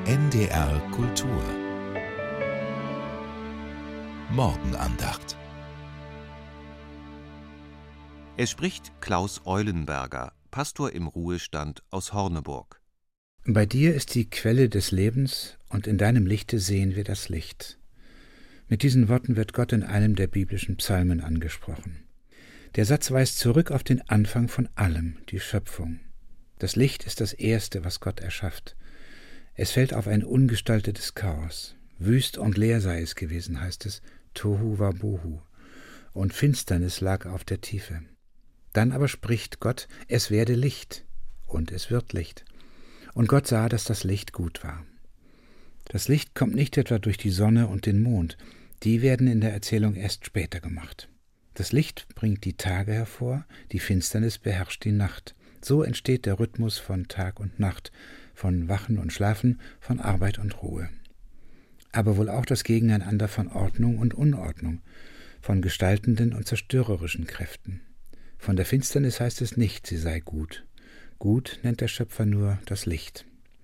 NDR Kultur Morgenandacht. Es spricht Klaus Eulenberger, Pastor im Ruhestand aus Horneburg. Bei dir ist die Quelle des Lebens, und in deinem Lichte sehen wir das Licht. Mit diesen Worten wird Gott in einem der biblischen Psalmen angesprochen. Der Satz weist zurück auf den Anfang von allem, die Schöpfung. Das Licht ist das Erste, was Gott erschafft. Es fällt auf ein ungestaltetes Chaos. Wüst und leer sei es gewesen, heißt es, Tohu Wabohu. Und Finsternis lag auf der Tiefe. Dann aber spricht Gott, es werde Licht, und es wird Licht. Und Gott sah, dass das Licht gut war. Das Licht kommt nicht etwa durch die Sonne und den Mond, die werden in der Erzählung erst später gemacht. Das Licht bringt die Tage hervor, die Finsternis beherrscht die Nacht. So entsteht der Rhythmus von Tag und Nacht, von Wachen und Schlafen, von Arbeit und Ruhe. Aber wohl auch das Gegeneinander von Ordnung und Unordnung, von gestaltenden und zerstörerischen Kräften. Von der Finsternis heißt es nicht, sie sei gut. Gut nennt der Schöpfer nur das Licht.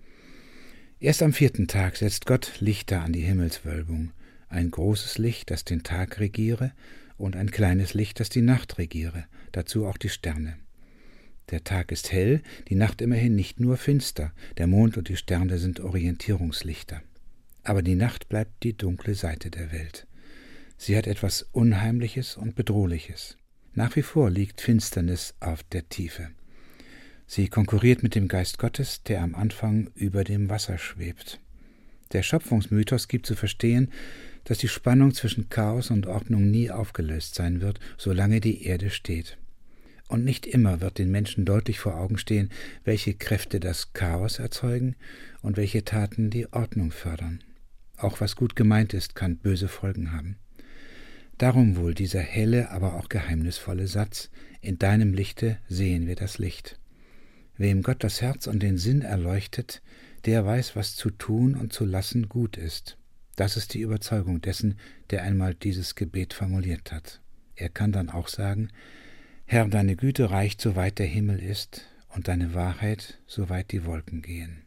Erst am 4. Tag setzt Gott Lichter an die Himmelswölbung, ein großes Licht, das den Tag regiere, und ein kleines Licht, das die Nacht regiere, dazu auch die Sterne. Der Tag ist hell, die Nacht immerhin nicht nur finster, der Mond und die Sterne sind Orientierungslichter. Aber die Nacht bleibt die dunkle Seite der Welt. Sie hat etwas Unheimliches und Bedrohliches. Nach wie vor liegt Finsternis auf der Tiefe. Sie konkurriert mit dem Geist Gottes, der am Anfang über dem Wasser schwebt. Der Schöpfungsmythos gibt zu verstehen, dass die Spannung zwischen Chaos und Ordnung nie aufgelöst sein wird, solange die Erde steht. Und nicht immer wird den Menschen deutlich vor Augen stehen, welche Kräfte das Chaos erzeugen und welche Taten die Ordnung fördern. Auch was gut gemeint ist, kann böse Folgen haben. Darum wohl dieser helle, aber auch geheimnisvolle Satz: In deinem Lichte sehen wir das Licht. Wem Gott das Herz und den Sinn erleuchtet, der weiß, was zu tun und zu lassen gut ist. Das ist die Überzeugung dessen, der einmal dieses Gebet formuliert hat. Er kann dann auch sagen: Herr, deine Güte reicht, soweit der Himmel ist, und deine Wahrheit, soweit die Wolken gehen.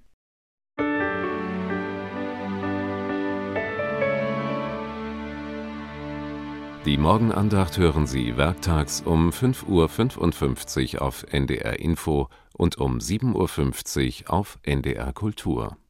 Die Morgenandacht hören Sie werktags um 5:55 Uhr auf NDR Info und um 7:50 Uhr auf NDR Kultur.